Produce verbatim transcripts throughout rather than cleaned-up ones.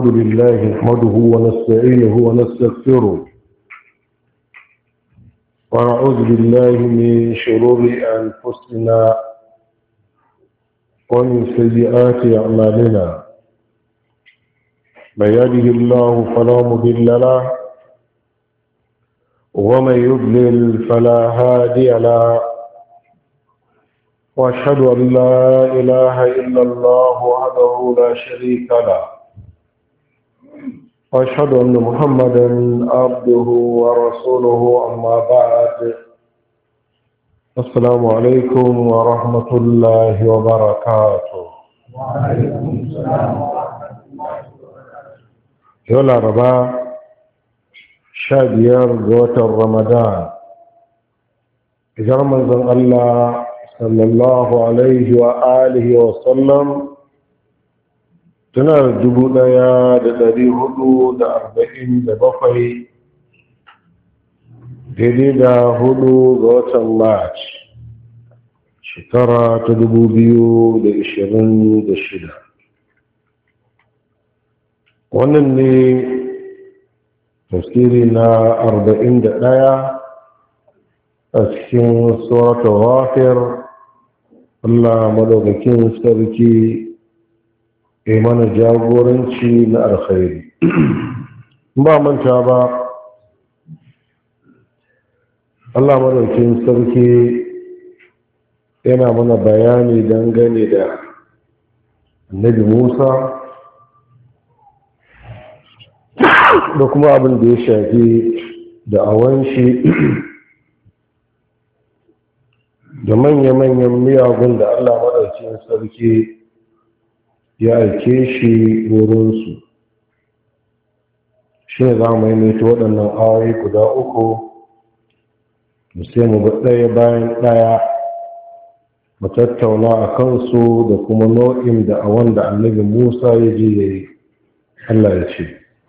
الحمد لله نحمده ونستعينه ونستغفره ونعوذ بالله من شرور أنفسنا ومن سيئات أعمالنا. من يهده الله فلا مضل له ومن يضلل فلا هادي له، واشهد ان لا اله الا الله وحده لا شريك له، واشهد ان محمدا عبده ورسوله. اما بعد، السلام عليكم ورحمه الله وبركاته. وعليكم السلام ورحمه الله وبركاته. يولا ربا شاديار غوت رمضان، جرم الله صلى الله عليه وآله وسلم tana da dubu ɗaya da ɗari hudu da arba'in da bakwai, daidai da hudu ga watan march shekara ta dubu biyu da ishirin da shida. wannan ne tafsiri na arba'in da ɗaya a cikin suratul ghafir. Allah madaukakin sarki ya mana jagoranci na alkhairi. ba manta ba, Allah madaukakin sarki yana mana bayani dangane da annabi Musa da kuma abin da ya shafi da'awan shi da manya-manyan miyagun da Allah maɗaukin sarki ya aike shi wurinsu. shi ne za mu yi mai waɗannan ayoyi guda uku, mu sai mu ɗaya bayan ɗaya mu tattauna a kansu da kuma nau'in da a wanda annabi Musa ya ji ya yi. Allah ya ce,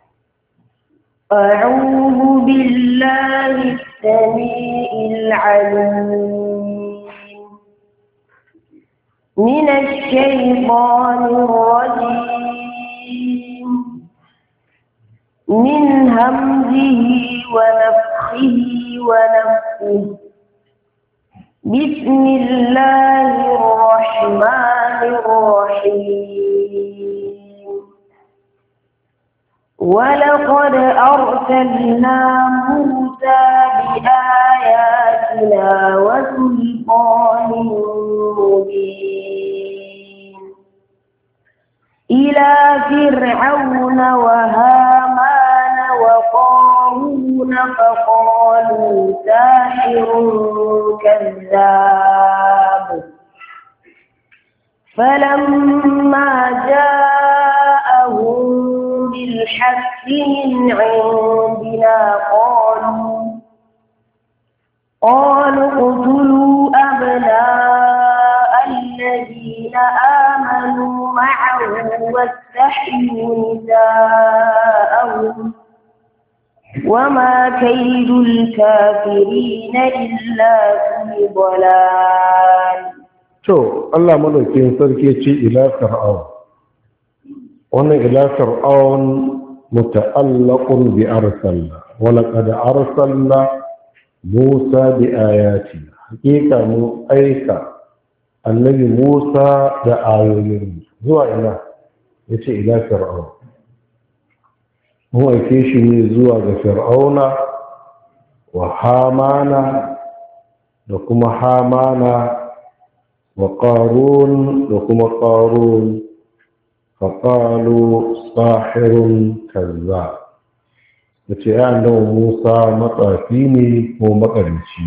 أعوذ بالله السميع العليم من الشيطان الرجيم، من همزه ونفخه ونفخه. بسم الله الرحمن الرحيم. ولقد أرسلنا موسى بآياتنا وسلطان مبين إلى فرعون وهامان وقارون فقالوا ساحر كذاب. فلما جاءهم بالحق من عندنا قالوا قالوا اقتلوا أبناء الذين آمنوا معه واستحيوا نساءهم وما كيد الكافرين إلا في ضلال. to Allah madaukakin sarki ce ila fir'aun. wannan ila fir'aun muta'allaqun bi arsalna wa laqad arsalna Musa bi ayatina. hakika mu aika annabi Musa da ayoyin zuwa ina, yace ila fir'aun. mu aike shi ne zuwa ga fir'auna wa hamana da kuma hamana wa qarun da kuma qarun فقالوا ساحر كذاب. yace ya annabi Musa matsafi ne ko makarici.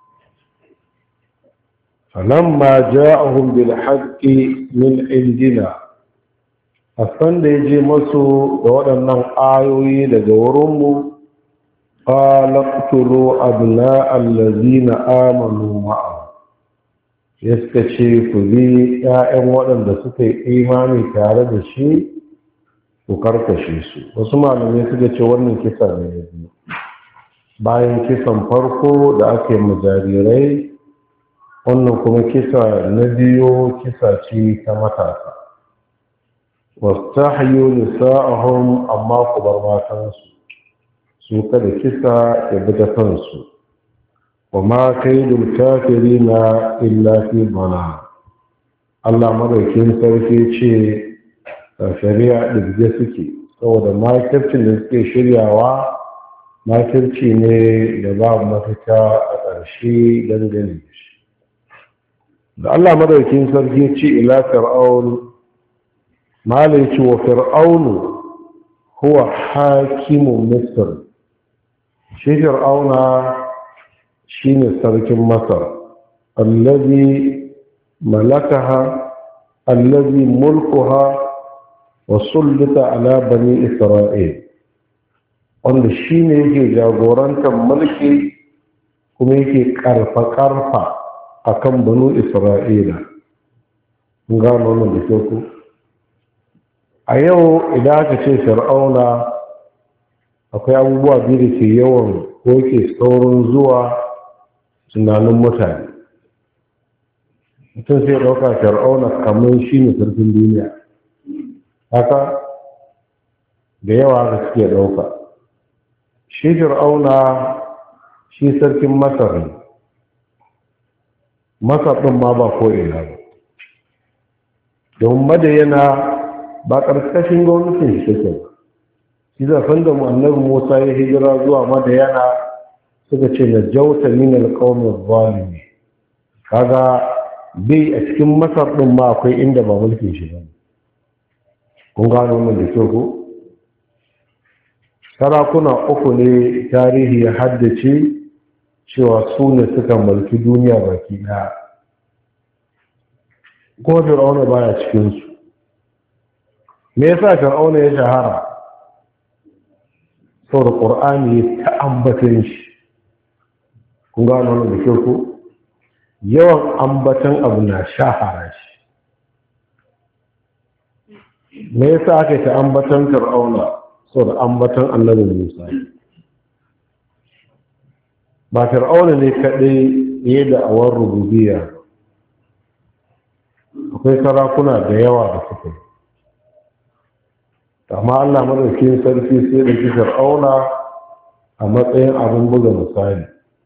falamma ja'ahum bil haqqi min indina, asan da yaje masu da waɗannan ayoyi daga wurinmu, qala qtulu abna allazina amanu ma'a, yaska ce ku bi ƴaƴan waɗanda suka yi imani tare da shi ku karkashe su. wasu malamai suka ce wannan kisa ne na biyu bayan kisan farko da aka yi majarirai. wannan kuma kisa na biyu kisa ce ta matasa. wastahyu nisa'ahum amma ku bar matansu su kada kisa ya bi ta kansu wa ma kaidul kafirina illa fi dhalal. Allah madaukin sarki ce shari'a ɗibge suke saboda makircin da suke shiryawa makirci ne da babu mafita a ƙarshe dangane da shi. Da Allah madaukin sarki ce ila fir'aun malai ce wa fir'aunu huwa hakimun misr, shi fir'auna shine sarkin masar allazi malakaha allazi mulkuha wa sullita ala bani isra'il, wanda shi ne yake jagorantar mulki kuma yake karfa-karfa a kan banu isra'ila. Gano wannan da ke ku a yau idan aka ce fir'auna akwai abubuwa biyu da ke yawan ko ke saurin zuwa tunanin mutane. Mutum sai ɗauka fir'auna kamar shi ne sarkin duniya, haka da yawa haka suke ɗauka. Shi fir'auna shi sarkin masar ne, masar ɗin ma ba ko'ina ba, don madayana ba ƙarƙashin gwamnatin shi take ba. Shi zafin da annabi Musa ya hijira zuwa madayana suka ce na jauta min alƙawmin zalimi, kaga bai a cikin masar ɗin ma akwai inda ba mulkin shi ba. Kun gano wannan da kyau ko? Sarakuna uku ne tarihi ya haddace cewa su ne suka mulki duniya baki ɗaya, kuma fir'auna baya cikinsu. Me yasa fir'auna ya shahara? saboda ƙur'ani ta ambatan shi. Kun gano wannan da kyau ko? Yawan ambatan abu na shahara shi. Me yasa aka yi ta ambatan fir'auna? saboda ambatan annabi Musa. Ba fir'auna ne kaɗai ya da awar rububiyya, akwai sarakuna da yawa da suka yi. Amma Allah madaukakin sarki sai da ki fir'auna a matsayin abin buga misali.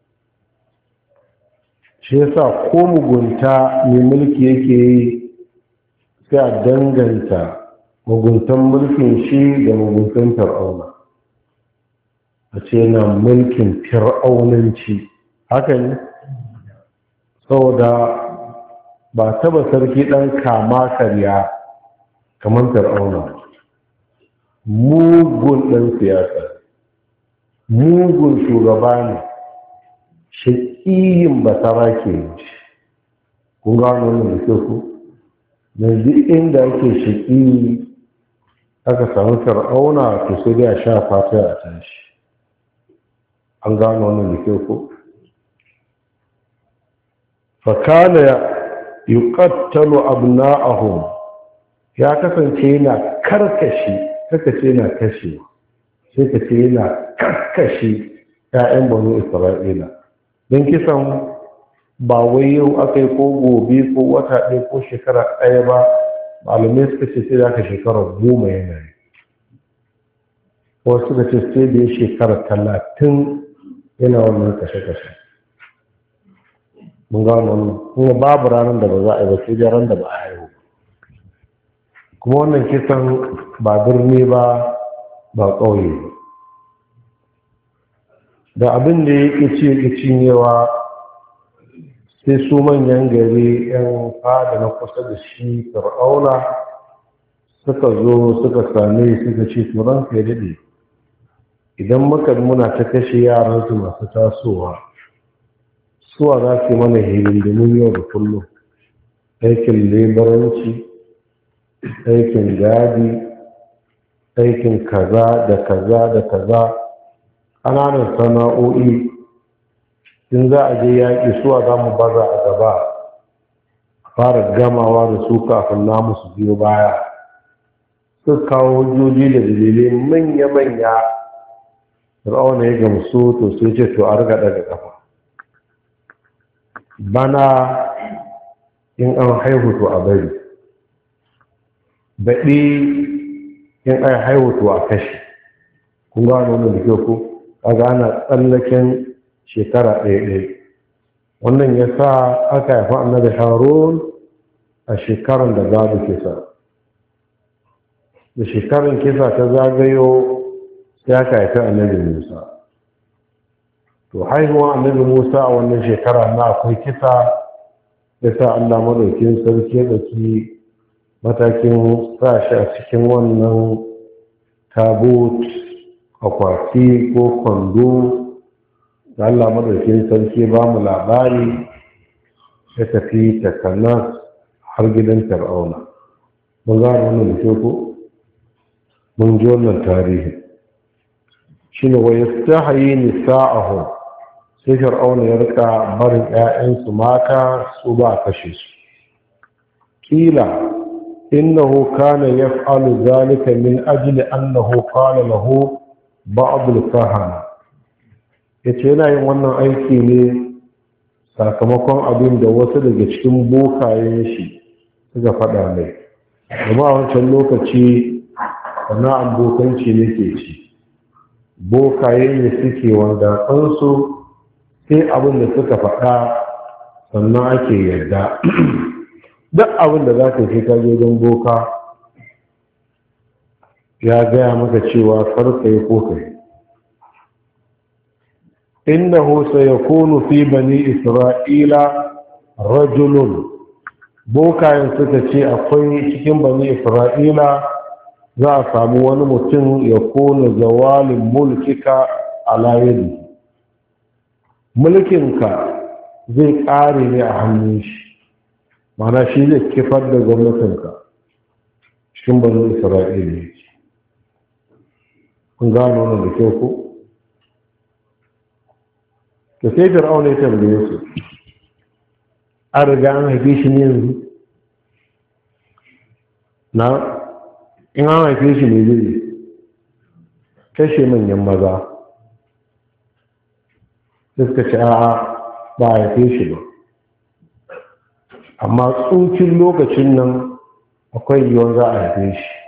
Shi yasa ko mugunta mai mulki yake yi sai a danganta muguntan mulkin shi da muguntan fir'auna, a ce yana mulkin fir'aunanci. Haka ne? Saboda ba taba sarki ɗan kama karya kamar fir'auna. Mugun ɗan siyasa, mugun shugaba ne, shaƙiyin basara ke yi. Kun gano wani da ku? Yanzu inda ake shaƙi aka samu fir'auna to sai dai a sha fata a tashi. An gano wani da ku? Fakana yuqattalu abna'ahum, ya kasance yana karkashi, kaka ce yana kashe, sai ka ce yana karkashi ‘ya'yan banu Isra'ila. Don kisan ba wai yau aka yi ko gobe ko wata ɗaya ko shekara ɗaya ba, malamai suka ce sai da aka shekara goma yana yi. Wasu suka ce sai da ya shekara talatin yana wannan kashe-kashe. Mun gano wannan, kuma babu ranar da ba za a yi ba sai da ran da ba a haihu. Kuma wannan kisan ba birni ba ba ƙauye. Da abin da ya ƙi ce ƙi cinyewa sai su manyan gari ‘yan fada na kusa da shi fir'auna suka zo suka same suka ce turan ka daɗe, idan muka muna ta kashe yaransu masu tasowa, suwa za su yi mana hidindimun yau da kullum, aikin lebaranci, aikin gadi, aikin kaza da kaza da kaza, ƙananan sana'o'i. In za a je yaƙi suwa za mu baza a gaba, fara gamawa da su kafin namu su biyo baya. Suka kawo hujjoji da dalilai manya-manya. Fir'auna ya gamsu to sai ce to a riga daga ƙafa. Bana in an haihu to a bari. Baɗi in ai haihu to a kashe. Kun gano wannan da kyau ko kaga ana tsallaken shekara ɗaya ɗaya. Wannan ya sa aka haifi annabi Harun a shekaran da babu kisa. Da shekaran kisa ta zagayo sai aka haifi annabi Musa. To haihuwan annabi Musa a wannan shekara na akwai kisa, ya sa Allah madaukin sarki ya ɗauki matakin sa shi a cikin wannan tabut, akwati ko kwando da Allah madaukin sarki ba mu labari, ya tafi takanas har gidan Fir'auna. Mun gano wannan da ko mun ji wannan tarihi. Shine wa yastahi nisa'ahum, sai Fir'auna ya rika barin ƴaƴansu mata su ba kashe su. Kila innahu kana yaf'alu zalika min ajli annahu qala lahu ba'd al-kahana, yace yana yin wannan aiki ne sakamakon abin da wasu daga cikin bokayen shi suka faɗa mai. Kuma a wancan lokaci sana'an bokanci ne ke ci, bokaye ne suke wanda kansu sai abin da suka faɗa sannan ake yarda. Duk abin da za ka fi kaje don boka ya gaya maka cewa farka yi ko kai. Innahu sayakunu fi bani Isra'ila rajulun, bokayen suka ce akwai cikin bani Isra'ila za a samu wani mutum ya kone zawalin mulkika ala yadi, mulkinka zai ƙare ne a hannun shi, mana shi zai kifar da gwamnatinka cikin bani Isra'ila. Kun gano wannan da kyau ko? Da sai Fir'auna ya tambaye su, an riga an haife shi ne yanzu? Na in an haife shi ne zai kashe manyan maza. Suka ce a'a ba a haife shi ba, amma tsokin lokacin nan akwai yiwuwar za a haife shi.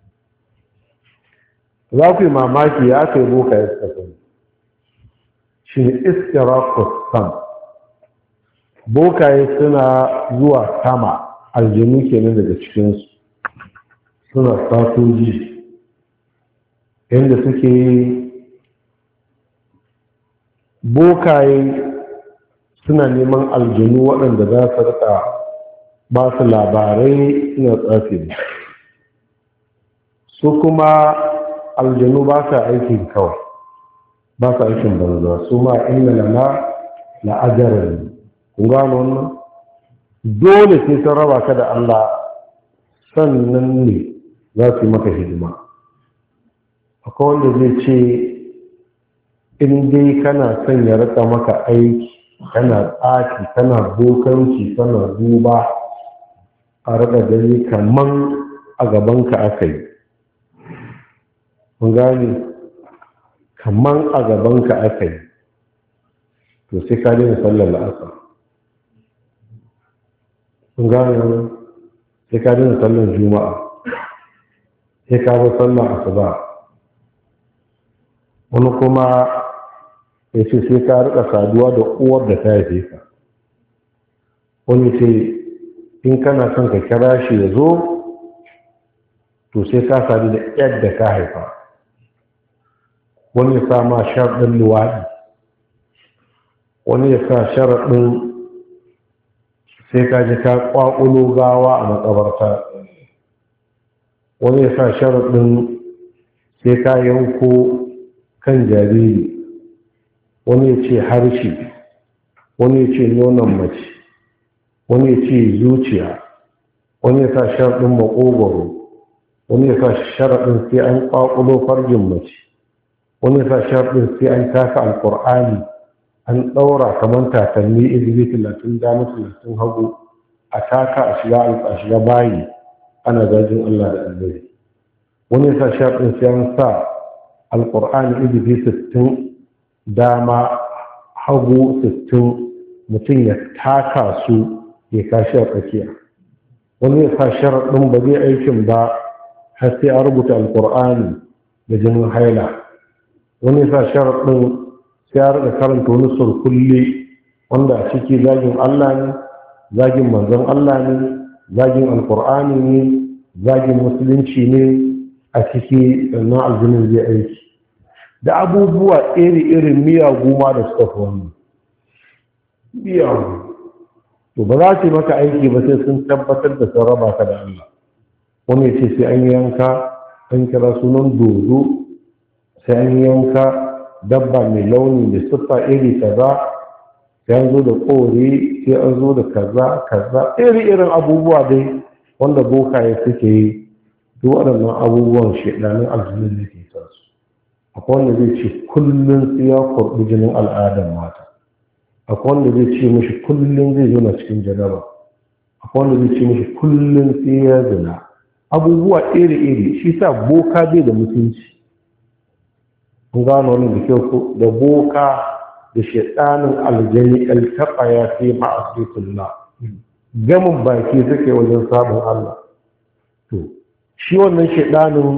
Za ku yi mamaki ya aka yi boka ya suka sani. Shi ne istirakus sam. Bokaye suna zuwa sama, aljanu kenan daga cikinsu, suna satoji yadda suke yi. Bokaye suna neman aljanu waɗanda za su rika ba su labarai suna tsafi. Su kuma aljanu ba sa aikin kawai, ba sa aikin banza. Su ma inna lana la'ajaran. Kun gano wannan? Dole sai sun raba ka da Allah, sannan ne za su yi maka hidima. Akwai wanda zai ce in dai kana son ya rika maka aiki, kana tsaki, kana bokanci, kana duba, a rika gani kaman a gabanka aka yi. Kun gane? Kaman a gabanka aka yi. To sai ka daina sallar la'asar. Kun gane wani? Sai ka daina sallar juma'a. Sai ka zo sallar asuba. Wani kuma ya ce sai ka rika saduwa da uwar da ta haife ka. Wani ce in kana son ka kira shi ya zo, to sai ka sadu da yadda ka haifa. Wani ya sa ma sharaɗin luwaɗi, wani ya sa sharaɗin sai ka ji ka ƙwaƙulo gawa a makabarta, wani ya sa sharaɗin sai ka yanko kan jariri, wani ya ce harshe, wani ya ce nonon mace, wani ya ce zuciya, wani ya sa sharaɗin maƙogwaro, wani ya sa sharaɗin sai an ƙwaƙulo farjin mace, wani ya sa sharaɗin sai an taka alƙur'ani an ɗaura kamar takalmi izini talatin dama talatin hagu, a taka a shiga a shiga bayi ana zagin Allah da annabi. Wani ya sa sharaɗin sai an sa alƙur'ani izini sittin dama hagu sittin, mutum ya taka su ya kashi a tsakiya. Wani ya sa sharaɗin ba zai aikin ba har sai an rubuta alkur'ani da jinin haila. Wani sa sharaɗin sai ya rika karanta wani surkulle wanda a ciki zagin Allah ne, zagin manzon Allah ne, zagin alkur'ani ne, zagin musulunci ne a ciki, sannan aljinin zai aiki da abubuwa iri-irin miyagu ma da suka fi wannan miyagu. To ba za su yi maka aiki ba sai sun tabbatar da sun raba ka da Allah. Wani ya ce sai an yanka an kira sunan dodo, sai an yanka dabba mai launi da siffa iri kaza, sai an zo da kore, sai an zo da kaza kaza iri-irin abubuwa dai wanda bokaye suke yi. Duk waɗannan abubuwan shaɗanin aljinin da ke sa su. Akwai wanda zai ce kullum sai ya kurɓi jinin al'adar mata, akwai wanda zai ce mashi kullum zai zo na cikin janaba, akwai wanda zai ce mashi kullum sai ya zina, abubuwa iri-iri. Shi sa boka bai da mutunci. Kun gano wani da kyau ko da boka da shaɗanin aljani altaɓa ya fi ma'asitullah, gamin baki suke wajen sabon Allah. To shi wannan shaɗanin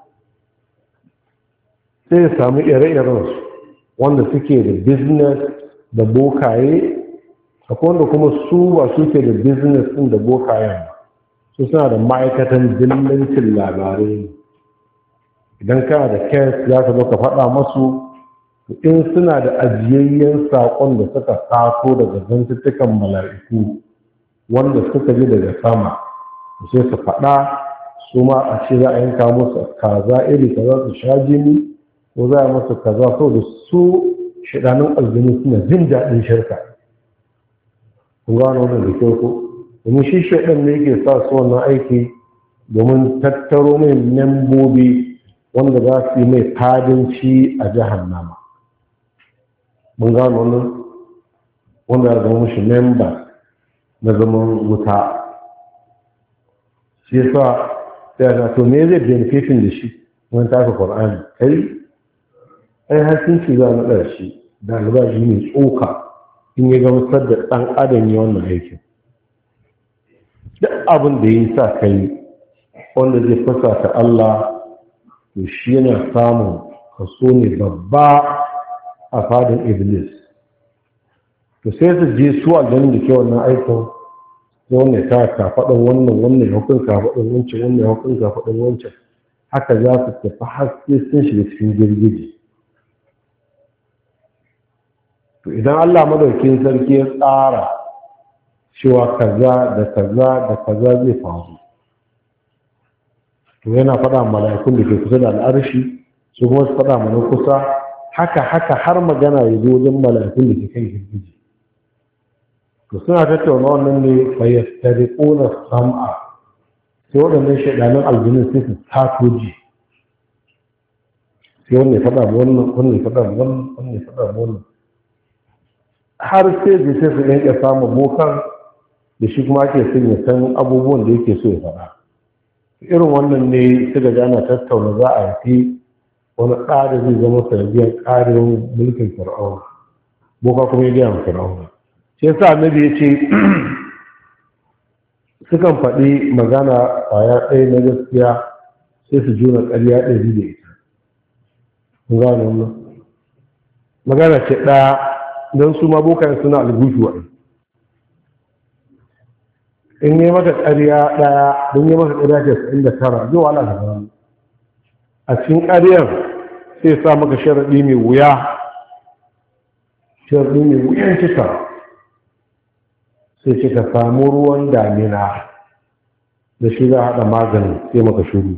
sai ya samu ire-iren su wanda suke da business da bokaye, akwai wanda kuma su ba suke da business ɗin da bokayen ba, su suna da ma'aikatan dillancin labarai. Idan kana da kes za ka zo ka faɗa masu, in suna da ajiyayyen saƙon da suka taso daga zantuttukan mala'iku wanda suka ji daga sama, sai su faɗa su ma a ce za a yanka musu kaza iri kaza su sha jini, ko za a musu kaza saboda su shiɗanun aljini suna jin daɗin shirka. Kun gano wannan da kyau ko? Domin shi shaɗan ne yake sa su wannan aiki domin tattaro mai membobi wanda za su yi mai fadinci a jahannama. Mun gano wannan wanda ya zama mashi memba na zaman wuta. Shi yasa sai ya to me zai benefitin da shi wani tafi Qur'ani kai ai har sun ci za na ɗarshi da albashi mai tsoka in ya gamsar da ɗan adam ya wannan aikin. Duk abin da ya sa kai wanda zai fasa ta Allah, to shi yana samun kaso ne babba a fadin Iblis. To sai su je su a ganin da ke wannan aikin, sai wannan ta kafaɗin wannan, wannan ya hukun kafaɗin wancan, wannan ya hukun kafaɗin wancan. Haka za su tafi haske sun shiga cikin girgije. To idan Allah madaukin sarki ya tsara cewa kaza da kaza da kaza zai faru, to yana faɗa mala'ikun da ke kusa da al'arshi, su kuma su faɗa mana kusa, haka haka har magana ya zo wajen mala'ikun da ke kan girgije. To suna tattauna wannan ne fayyastariquna sam'a, sai waɗannan shaidanan aljinin sai su tato ji, sai wannan ya faɗa wannan, wannan ya faɗa wannan, wannan ya faɗa wannan, har sai da sai su yanke samun bokan da shi kuma ake son ya san abubuwan da yake so ya faɗa. Irin wannan ne suka ga ana tattauna za a yi wani ƙari zai zama sanadiyar ƙarin mulkin fir'auna, boka kuma ya gaya ma fir'auna. Shi yasa annabi ya ce sukan faɗi magana ƙwaya ɗaya na gaskiya sai su juna ƙarya ɗari da ita. Kun gane wannan? Magana ce ɗaya don su ma bokayen suna algushu a in yi mata ƙarya ɗaya don yi mata ƙarya ce sa'in da tara zai wala da rana. A cikin ƙaryar sai sa maka sharaɗi mai wuya, sharaɗi mai wuyan cika, sai ce ka samu ruwan damina da shi za a haɗa maganin sai maka shuru.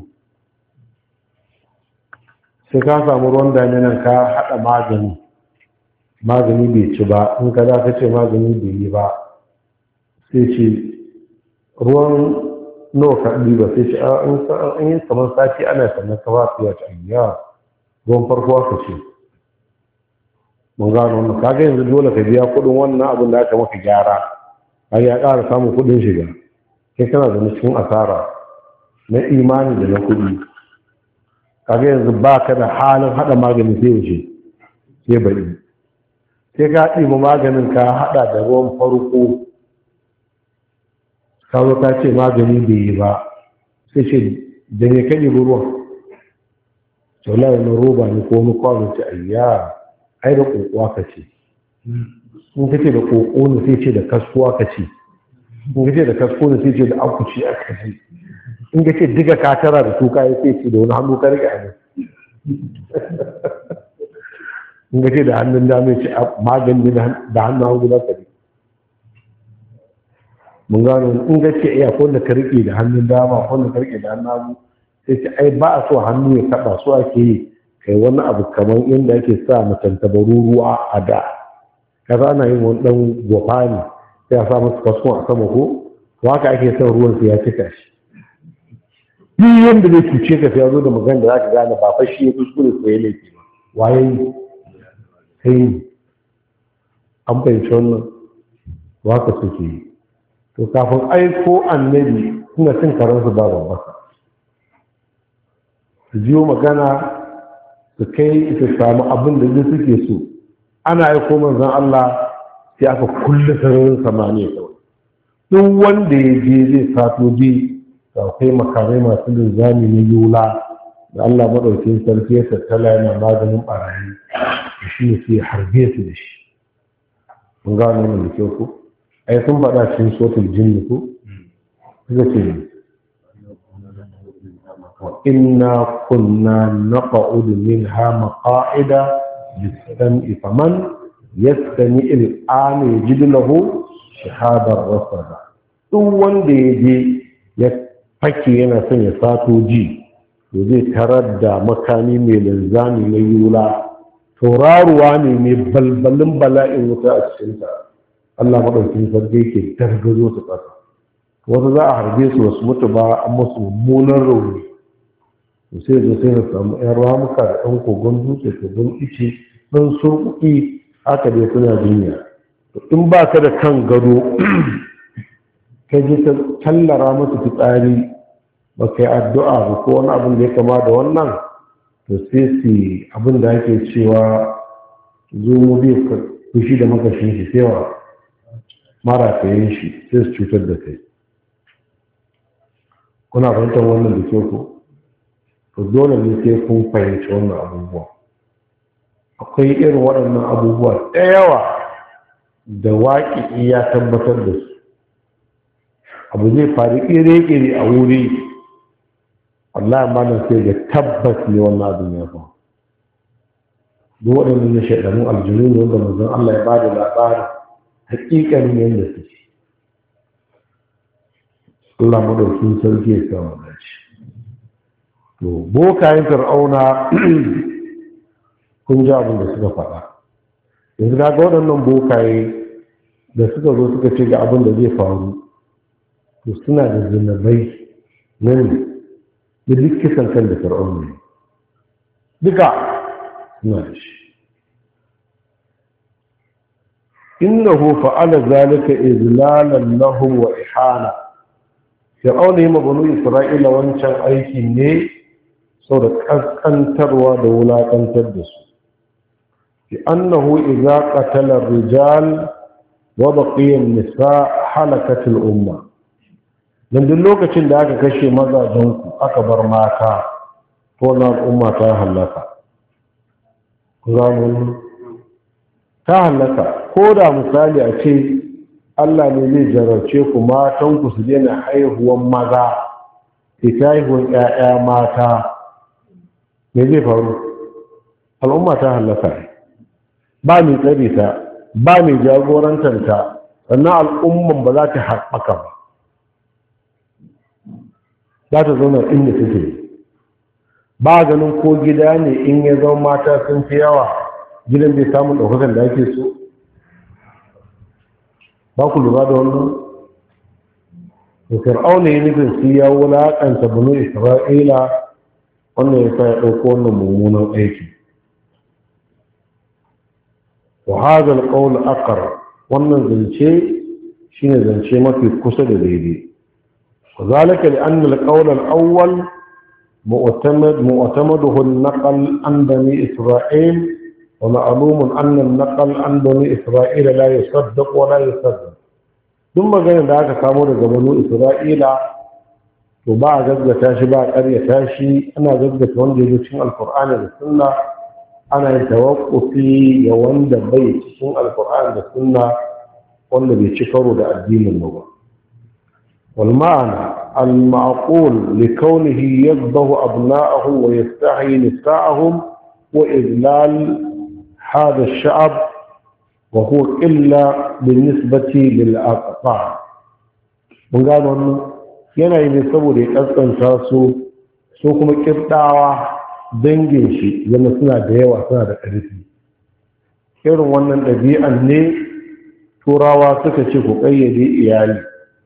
Sai ka samu ruwan damina ka haɗa magani, magani bai ci ba, in ka za ka ce magani bai yi ba, sai ce ruwan nawa ka ɗiba, sai ce an yi kamar sati ana sannan ka ba su ya ce ya ruwan farko aka ce. Mun gano wannan, kaga yanzu dole ka biya kuɗin wannan abin da aka maka gyara, har ya ƙara samun kuɗin shiga, kai kana da cikin asara na imani da na kuɗi. Kaga yanzu ba ka da halin haɗa magani sai wuce sai bari, sai ka ɗiba maganin ka haɗa da ruwan farko, ka zo ka ce magani bai yi ba, sai ce da ne kaɗe ruwan taula wani roba ne ko wani kwano ce ayya ai da ƙoƙo ka ce in ka ce da ƙoƙo ne sai ce da kasko aka ce in ka ce da kasko ne sai ce da akuci aka ce in ka ce diga katara da tuka ya sai ce da wani hannu ka rike a in ka ce da hannun dama ya ce magani da hannun hagu za ka rike mun gano in ga ce iya ko da ka rike da hannun dama ko da ka rike da hannun hagu sai ce ai ba a so hannu ya taba so ake yi kai wani abu kamar yadda ake sa matantabaru ruwa a da kaza ana yin wani dan gwafa ne sai a sa masa kaskon a sama ko to haka ake son ruwan sai ya cika shi duk yanda zai cuce ka sai ya zo da magana da zaka gane ba fa shi ya kuskure ko ya laifi ba waye kai an fahimci wannan haka suke yi to kafin aiko annabi suna cin karansu ba babbaka su jiyo magana su kai su samu abin da zai suke so ana aiko manzan Allah sai aka kulle sararin samaniya kawai duk wanda ya je zai sato bi da akwai makarai masu linzami na yula da Allah maɗaukin sarki ya tattala yana maganin ɓarayi da shi ne sai harbe su da shi mun gano wannan da kyau ko ai sun faɗa cikin sotul jinni ko suka ce wa inna kunna naqa'udu minha maqa'ida lis-sam'i faman yastami al-an yajid lahu shahadar rasada duk wanda ya je ya fake yana son ya sato ji to zai tarar da makami mai linzami na yula tauraruwa ne mai balbalin bala'in wuta a cikinta Allah maɗaukin sarki yake dargazo su ƙasa wasu za a harbe su wasu mutu ba an musu mummunan rauni to sai zo sai na samu ƴan ramuka da ɗan kogon dutse kogon ice ɗan surƙuƙi haka dai suna jinya in ba ka da kan gado ka je ta tallara musu fitsari ba kai addu'a ba ko wani abin da ya kama da wannan to sai su abin da ake cewa zo mu bai fushi da makashin shi sai wa mara kayan shi sai su cutar da kai kuna fahimtar wannan da ke ku to dole ne sai kun fahimci wannan abubuwa akwai irin waɗannan abubuwa da yawa da waƙi ya tabbatar da su abu zai faru ƙere-ƙere a wuri wallahi malam sai ga tabbas ne wannan abin ya faru duk waɗannan na shaɗanun aljinu ne wanda manzon Allah ya ba da labarin hakikanin yadda suke Allah madaukin sarki ya samu dace to bokayen fir'auna kun ji abin da suka faɗa yanzu ga waɗannan bokaye da suka zo suka ce ga abin da zai faru to suna da zinabai nan da duk kisan kan da fir'auna ne duka suna da shi innahu fa'ala zalika izlalan lahum wa ihana fir'auna yi mabanu isra'ila wancan aiki ne sau da kaskantarwa da wulakantar da su bi annahu idza qatala ar-rijal wa baqiya an-nisa halakat al-umma dan duk lokacin da aka kashe mazajen ku aka bar mata to na al'umma ta halaka zamu ta halaka ko da misali a ce Allah ne zai jarabce ku matanku su daina haihuwan maza ke ta haihuwan ‘ya'ya mata me zai faru al'umma ta hallaka ba mai tsare ta ba mai jagorantanta sannan al'umman ba za ta haɓaka ba za ta zauna inda take ba ganin ko gida ne in ya zama mata sun fi yawa gidan bai samun ɗaukakan da ake so ba ku lura da wannan da fir'auna ya nufin su ya wulaƙanta bunu isra'ila wannan ya sa ya ɗauko wannan mummunan aiki wa hadha al-qawl aqar wannan zance shine zance mafi kusa da daidai وذلك لأن القول الأول معتمد معتمده النقل عن بني إسرائيل ومعلوم أن النقل عن بني إسرائيل لا يصدق ولا يصدق ثم قال ذاك سامو daga banu Isra'ila to ba a gaggata shi ba a ƙaryata shi, ana gaggata wanda ya zo cikin alkur'ani da sunna, ana yin tawakkufi ga wanda bai cikin alkur'ani da sunna, wanda bai ci karo da addinin ba. wal ma'ana al ma'qul li kaunihi yadbahu abna'ahu wa yastahi nisa'ahum wa idlal hada ash-sha'b wa huwa illa binisbati lil aqta. mun gano wannan yana yi ne saboda ya kaskanta su, so kuma kirdawa dangin shi zama suna da yawa, suna da ƙarfi. Irin wannan ɗabi'an ne turawa suka ce ku ƙayyade iyali.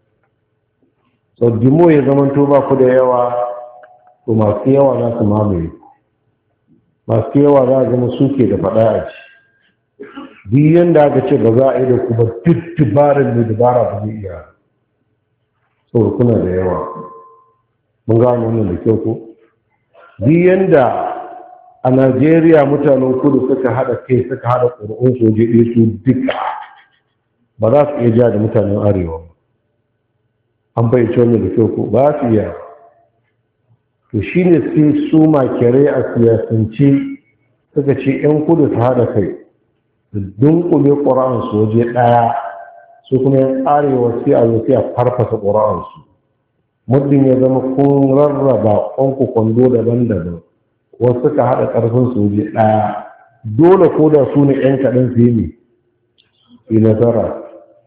Saujimo ya zama to ba ku da yawa, to masu yawa za su mamaye. Masu yawa za a zama suke da faɗa a ci. Duk yanda aka ce ba za a yi da ku ba duk dubarar da dubara ba zai iya. Saboda kuna da yawa. Mun gano wannan da kyau ko? Duk yanda a Najeriya mutanen kudu suka haɗa kai suka haɗa ƙuri'un soje ɗaya su duka ba za su iya ja da mutanen arewa. An fahimci wannan da kyau ko? Ba su iya. To shi ne sai su makirai a siyasance suka ce ‘yan kudu su haɗa kai da dunkule ƙuri'un soje ɗaya, su kuma ‘yan arewa sai a zo sai a farfasa ƙuri'unsu. Muddin ya zama kun rarraba ƙwanku kwando daban-daban, wasu suka haɗa ƙarfin soje ɗaya, dole ko da su ne ‘yan kaɗan su yi ne yi nasara.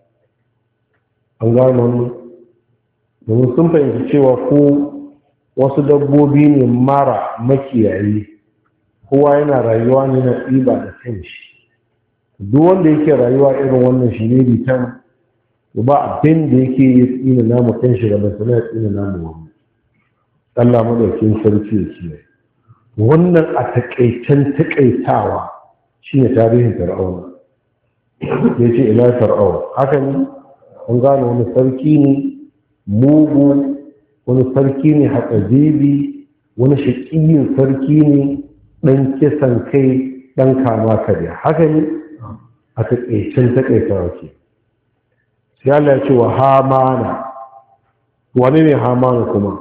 An gano wannan domin sun fahimci cewa ko wasu dabbobi ne mara makiyayi, kowa yana rayuwa ne na ɗiba da kan shi. Duk wanda yake rayuwa irin wannan shi ne bitan, ba abin da yake yi tsina namu kan shi da masana ya tsina namu wani. Allah madaukin sarki ya kiyaye. Wannan a taƙaitan taƙaitawa shi ne tarihin Fir'auna. Ya ce ila Fir'auna. Haka ne, an gane wani sarki ne mugu, wani sarki ne haƙazibi, wani shaƙiyin sarki ne ɗan kisan kai, ɗan kama karya. Haka ne, a taƙaitan taƙaitawa ke. Sai Allah ya ce wa Hamana. Wani ne Hamana kuma?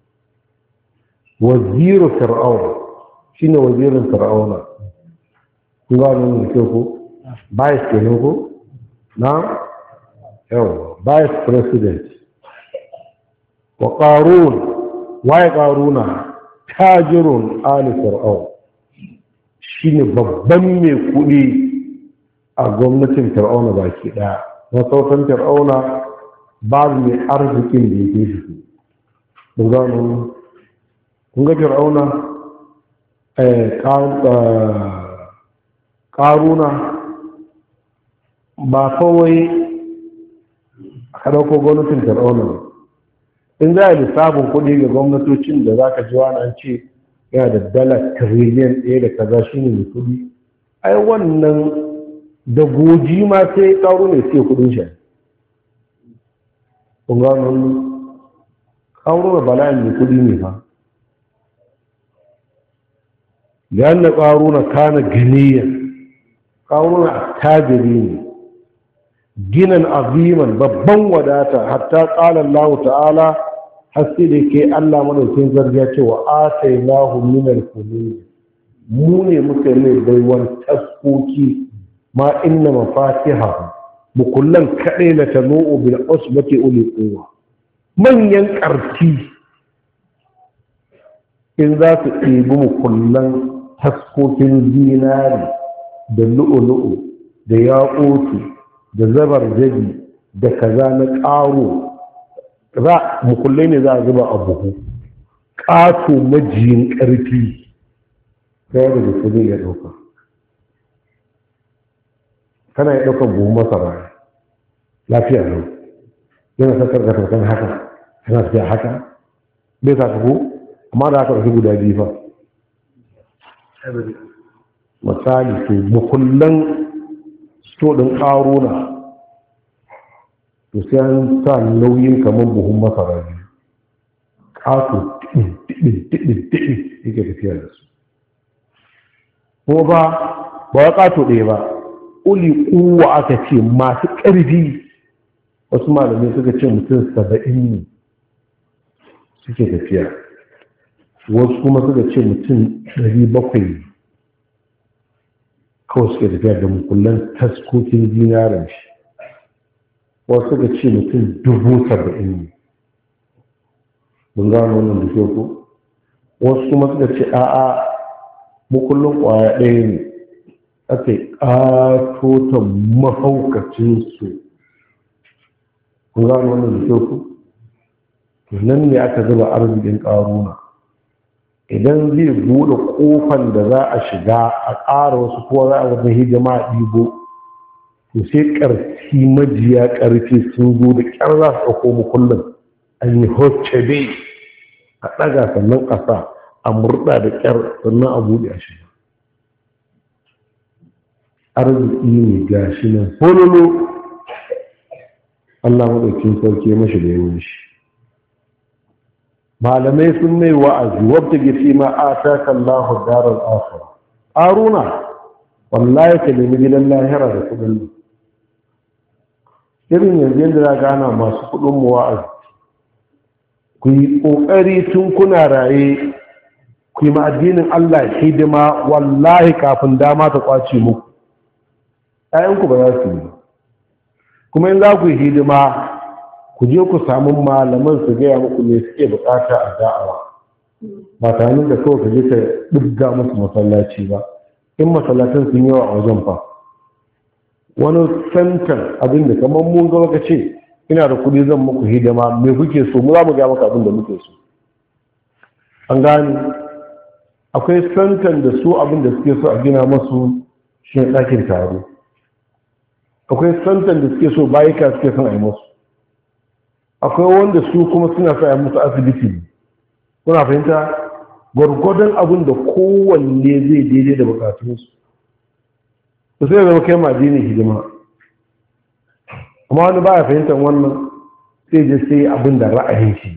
Waziru Fir'auna. Shi ne wazirin Fir'auna. Kun ga wani da ke ko? Vice kenan ko? Na? Yau, Vice President. Wa Qarun. Waye Qaruna? Tajirun Ali Fir'aun. Shi ne babban mai kuɗi a gwamnatin Fir'auna baki ɗaya. Masautan Fir'auna babu mai arzikin da yake shi. Kun ga wani? Kun ga Fir'auna? ƙaruna ba kawai a ɗauko gwamnatin Fir'auna. In za a lissafin kuɗi ga gwamnatocin da za ka ji wani an ce yana da dala tiriliyan ɗaya da kaza shi ne mai kuɗi, ai wannan da goji ma sai ƙaru ne sai kuɗin shi. Kun gano ƙaru da bala'in mai kuɗi ne ba. لأن قارون كان غنيا قارون تاجري غنى عظيما babban wadata hatta qala Allah ta'ala hasidi ke Allah madaukin zargiya cewa atainahu min al-kunuz mu ne muka mai baiwan taskoki ma inna mafatihahu mukullan kadai la tanu'u bil usbati uli quwwa manyan karti in za su ɗebi mukullan taskokin zinari da lu'ulu'u da yaƙotu da zabar jabi da kaza na ƙaro za mukullai ne za a zuba a buhu ƙato majiyin ƙarfi ɗaya da su zai iya ɗauka kana ya ɗaukar buhu masara lafiya lau yana sakar da kankan haka yana fiye haka bai sa buhu amma da haka ɗauki guda biyu fa misali to mukullan sto ɗin ƙaruna to sai an sa nauyin kamar buhun masara ne ƙato ɗiɗin yake tafiya da su ko ba ba ya ƙato ɗaya ba uli kuwa aka ce masu ƙarfi wasu malamai suka ce mutum saba'in ne suke tafiya, wasu kuma suka ce mutum ɗari bakwai kawai suke tafiya da mukullan taskokin dinarin shi, wasu suka ce mutum dubu saba'in ne. mun gano wannan da ko wasu kuma suka ce a'a mukullin ƙwaya ɗaya ne aka yi ƙatoton mahaukacinsu. kun gano wannan da ko nan ne aka zuba arzikin ƙaruna. idan zai buɗe ƙofan da za a shiga a ƙara wasu kowa za a wata hidima a ɗigo, to sai ƙarfi majiya ƙarfi sun zo da ƙyar za su ɗauko mukullin an yi hocce dai a ɗaga sannan a sa a murɗa da ƙyar sannan a buɗe a shiga. arziki ne ga shi nan hololo Allah maɗaukin sarki mashi da yawon shi. malamai sun mai wa'azi wadda gifi ma a takan lahu darar asira. ƙaruna wallahi ka nemi gidan lahira da kuɗin irin yanzu yadda za gana masu kuɗin mu wa'azi, ku yi ƙoƙari tun kuna raye ku yi ma'addinin Allah hidima, wallahi kafin dama ta ƙwace muku ‘ya'yanku ba za su yi. kuma in za ku yi hidima ku je ku samu malaman su gaya muku ne suke bukata a da'awa, ba tare da kawai ka je ka ɗibga musu masallaci ba. in masallatan sun yawa a wajen fa wani santan abin da kamar mun ga ka ce ina da kuɗi zan muku hidima me kuke so, mu za mu gaya maka abin da muke so. an gani akwai santan da su abin da suke so a gina masu shi ɗakin taro, akwai santan da suke so bayika suke son a yi masu, akwai wanda su kuma suna sa ya musu asibiti. kuna fahimta gwargwadon abin da kowanne zai daidai da bukatunsu, to sai zama kai madini hidima. amma wani ba ya fahimtar wannan sai je sai abin da ra'ayin shi.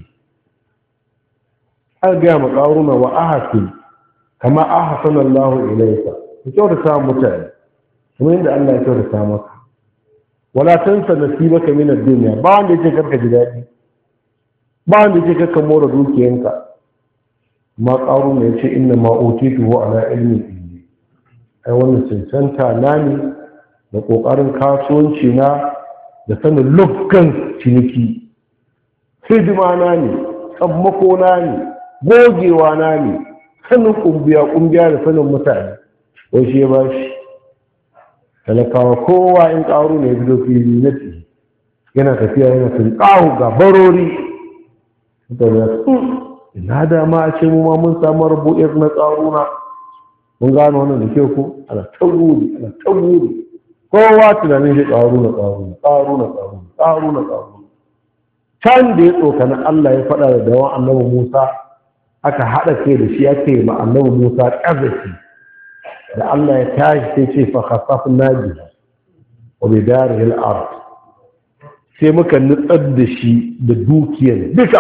an gaya ma ƙaruna wa ahasi kama ahasana Allahu ilayka, ku kyautata mutane kuma inda Allah ya kyautata maka. wala tansa nasibaka min ad-dunya, ba wanda yake karka ji dadi, ba wanda yake karka more dukiyanka. ma qarun ya ce inna ma utitu ala ilmi indi, ai wannan cancanta na ne da kokarin kasuwanci na da sanin lufkan ciniki, hidima na ne, tsammako na ne, gogewa na ne, sanin kumbiya kumbiya da sanin mutane. wai shi ya bashi talakawa kowa in ƙaru ne bido fili na ce yana tafiya yana sun ƙahu ga barori da ya su ina dama a ce mu ma mun samu rubu'ir na ƙaruna. mun gano wannan da ke ku ana taguri ana taguri kowa tunanin shi ƙaruna ƙaruna ƙaruna ƙaruna ƙaruna ƙaruna. can da ya tsokana Allah ya faɗa da dawan annabi Musa aka haɗa kai da shi ake ma annabi Musa ƙazafi da Allah ya tashi sai ce fa khasafna bihi wa bidarihi al-ard, sai muka nutsar da shi da dukiyar duka.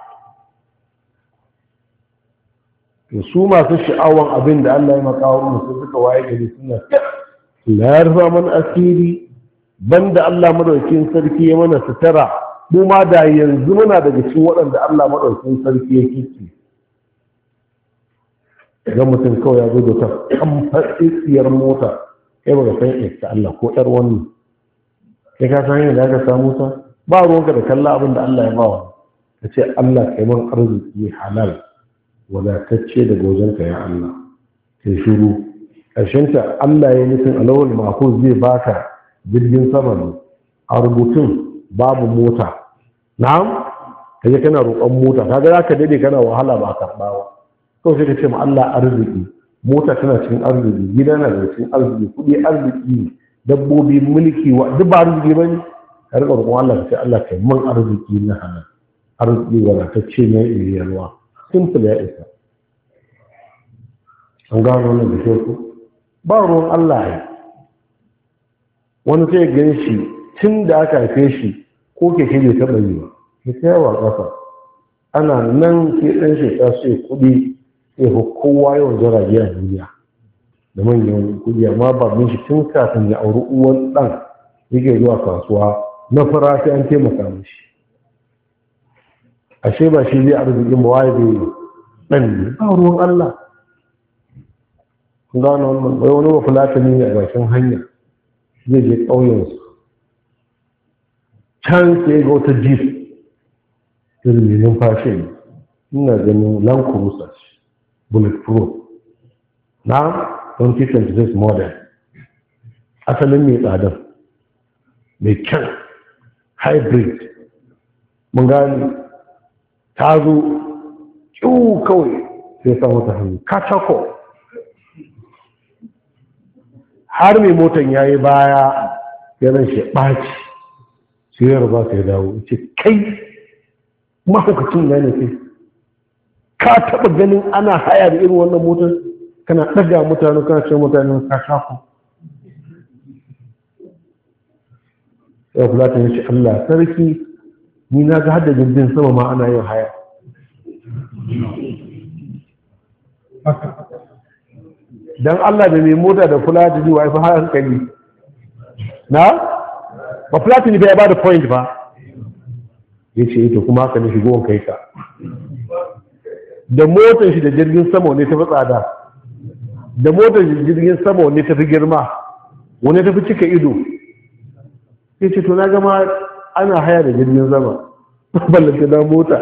to su masu sha'awan abin da Allah ya makawo su suka waye gari suna la yarfa man asiri, banda Allah madaukakin sarki ya mana sutura mu ma da yanzu muna daga cikin waɗanda Allah madaukakin sarki ya kici. idan mutum kawai ya zo da ta kamfatsiyar mota kai ba ka san ita Allah ko ƴar wani kai ka san yadda aka samu ta, ba ruwanka da kalla abin da Allah ya ba wa ka ce Allah kai man arziki halal wadatacce daga wajenka ya Allah kai shiru. ƙarshenta Allah ya nufin alawar mako zai baka jirgin sama ne a rubutun babu mota, na'am kaje kana roƙon mota kaga za ka daidai kana wahala ba karɓawa. kawai sai ka ce ma Allah arziki, mota tana cikin arziki, gida na da cikin arziki, kuɗi arziki, dabbobi mulki wa duk ba arziki ba ne. ka riƙa roƙon Allah ka ce Allah kai man arziki na halal, arziki wadatacce na iliyarwa, simple ya isa. an gano wannan da kyau ba ruwan Allah ya wani sai gan shi tun da aka haife shi ko keke bai taɓa yi ba, ya tsayawa ƙasa. ana nan ke ɗan shekara sai kuɗi sai fi kowa yawan jirage a duniya da manyan kuɗi, amma babin shi tun kafin ya auri uwan ɗan yake zuwa kasuwa na fara sai an taimaka mishi. ashe ba shi zai arzikin ba waye zai ɗan ne ba ruwan Allah. Kun gano wannan wai wani bafulatani ne a bakin hanya zai je ƙauyensu can sai ga wata jeep irin mai numfashi ne ina ganin Land Cruiser bulletproof na twenty twenty-six model asalin mai tsadar mai kyan hybrid mun gani ta zo ƙiwu kawai sai sa wata hannu katako har mai motan ya yi baya yanar shi ɓaci sai ya raba sai dawo ce kai mahaukacin ya ne kai ka taɓa ganin ana haya da irin wannan motar kana ɗaga mutane kana ce mutane ka shafa ya kula ta yace Allah sarki ni na ga hada jirgin sama ma ana yin haya dan Allah da mai mota da kula da jiwa fa hankali na ba platini bai ba da point ba yace ito kuma haka ne shigo kai ka da motar shi da jirgin sama ne tafi tsada da motar jirgin sama ne tafi girma wani tafi cika ido yace to na gama ana haya da jirgin sama ballanta da mota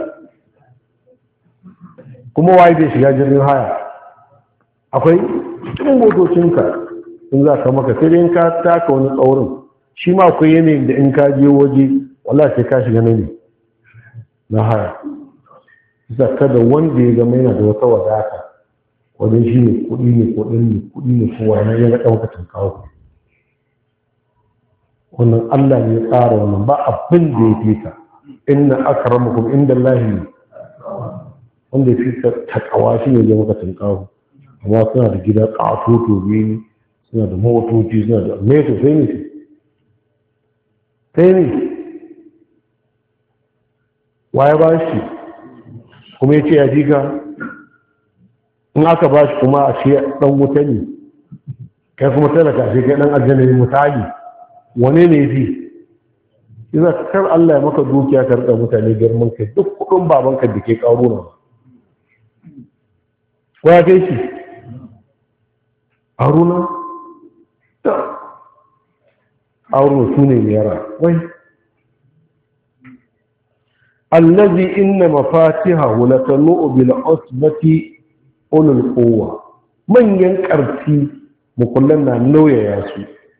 kuma waye zai shiga jirgin haya akwai cikin motocinka in za ka maka sai in ka taka wani tsaurin shi ma akwai yanayin da in ka je waje wallahi sai ka shiga ne na haya bisa kada wanda ya gama yana da wata wadata wajen shi ne kuɗi ne kuɗin ne kuɗi ne kowa na yana ɗaukacin kawo wannan Allah ne ya tsara wannan ba abin da ya fi ka inna akramakum inda Allahi wanda ya fi ka takawa shi ne ya maka tunkawo amma suna da gida ƙatoto ne suna da motoci suna da meto sai ne sai ne waye ba shi kuma ya ce ya ji ka in aka ba shi kuma a ce ɗan wuta ne kai kuma talaka sai kai ɗan aljanna ne misali wane ne fi iza kar Allah ya maka dukiya ka rika mutane girman kai duk kudin babanka da ke karo na ko ya kai shi aruna ta aruna su ne yara wai allazi inna mafatihahu latanu bil usbati ulul quwwa manyan karfi mukullan na nauyaya su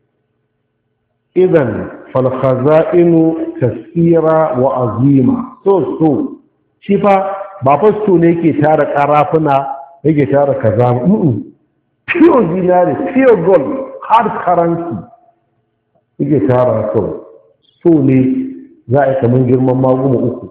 idan falkhaza'inu kasira wa azima so so shi fa ba fa so ne yake tara karafuna yake tara kaza mm pure zinari pure gold hard currency yake tara so so ne za a yi kamar girman maguma uku